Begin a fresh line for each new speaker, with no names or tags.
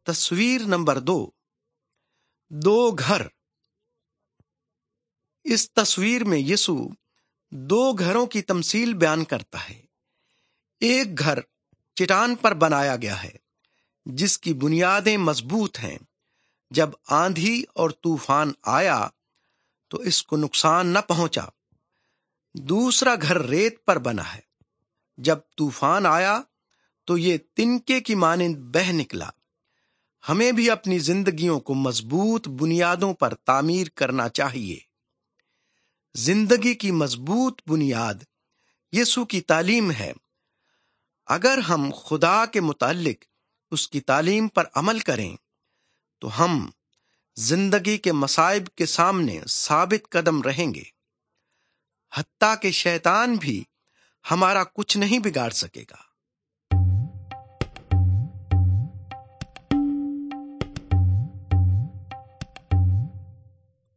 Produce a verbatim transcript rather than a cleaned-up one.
تصویر نمبر دو، دو گھر۔ اس تصویر میں یسوع دو گھروں کی تمثیل بیان کرتا ہے۔ ایک گھر چٹان پر بنایا گیا ہے جس کی بنیادیں مضبوط ہیں۔ جب آندھی اور طوفان آیا تو اس کو نقصان نہ پہنچا۔ دوسرا گھر ریت پر بنا ہے۔ جب طوفان آیا تو یہ تنکے کی مانند بہہ نکلا۔ ہمیں بھی اپنی زندگیوں کو مضبوط بنیادوں پر تعمیر کرنا چاہیے۔ زندگی کی مضبوط بنیاد یسوع کی تعلیم ہے۔ اگر ہم خدا کے متعلق اس کی تعلیم پر عمل کریں تو ہم زندگی کے مصائب کے سامنے ثابت قدم رہیں گے۔ حتیٰ کہ شیطان بھی ہمارا کچھ نہیں بگاڑ سکے گا۔